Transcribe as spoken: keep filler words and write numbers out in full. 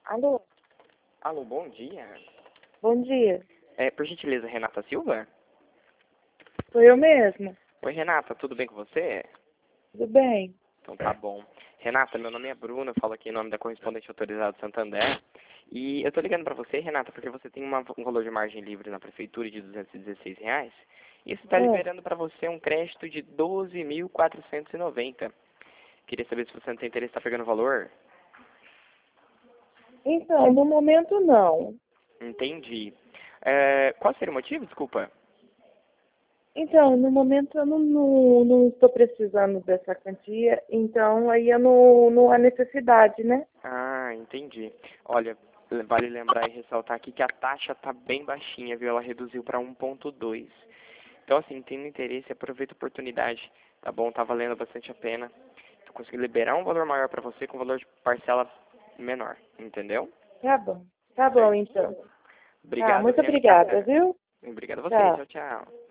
Alô, Alô, bom dia. bom dia. É, por gentileza, Renata Silva? Sou eu mesma. Oi, Renata, tudo bem com você? Tudo bem? Então tá bom. Renata, meu nome é Bruno, eu falo aqui em nome da correspondente autorizada Santander. E eu tô ligando pra você, Renata, porque você tem uma- um valor de margem livre na prefeitura de duzentos e dezesseis reais. E isso está Ah, liberando pra você um crédito de doze mil quatrocentos e noventa. Queria saber se você não tem interesse em estar pegando o valor. então, no momento não. Entendi. É, qual seria o motivo, desculpa? Então, no momento eu não, não, não estou precisando dessa quantia, então aí eu não, não há necessidade, né? Ah, entendi. Olha, vale lembrar e ressaltar aqui que a taxa tá bem baixinha, viu? Ela reduziu para um ponto dois. Então, assim, tendo interesse, aproveita a oportunidade, tá bom? Tá valendo bastante a pena. Tô conseguindo liberar um valor maior para você com valor de parcela menor, entendeu? Tá bom. Tá bom, Certinho? então. Tá, Obrigado, muito obrigada, Renata. viu? Obrigado a você. Tchau. Tchau, tchau.